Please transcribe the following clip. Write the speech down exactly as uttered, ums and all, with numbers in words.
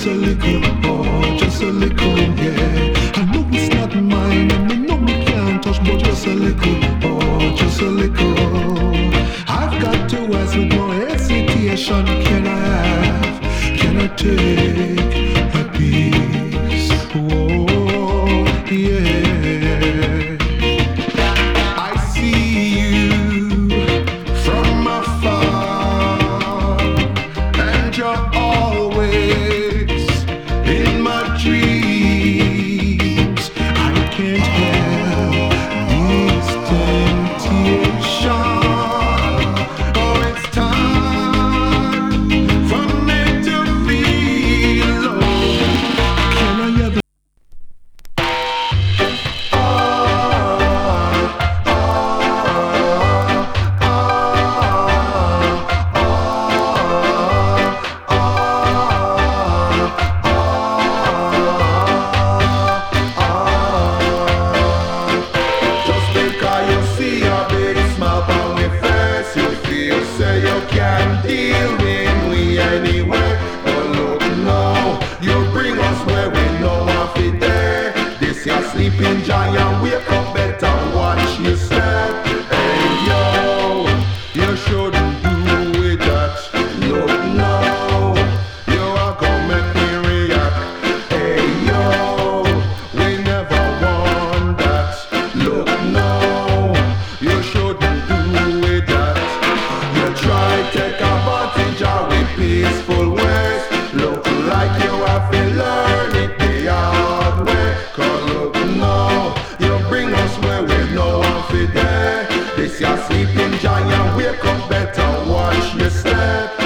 just a little, oh, just a little, yeah. I know it's not mine, and I know me can't touch, but just a little, oh, just a little. I've got to ask with no hesitation, can I have, can I take a piece? Oh, yeah. I see you from afar, and you're always in my dreams. I can't help this temptation. Oh, it's time for me to feel low. Can I ever? Just because you see a big smile on my face, you feel say you can't deal with me anyway. But look now, you bring us where we know what it there. This your sleeping giant, wake up, better watch your step. Hey yo, you shouldn't do it that. Look now, you are gonna make me react. Hey yo, we never want that. Look now, you shouldn't do it that. You try take advantage of it peaceful ways. Look like you have to learn it the hard way. Cause look now, you bring us where we know what it there. This your sleeping giant, wake up.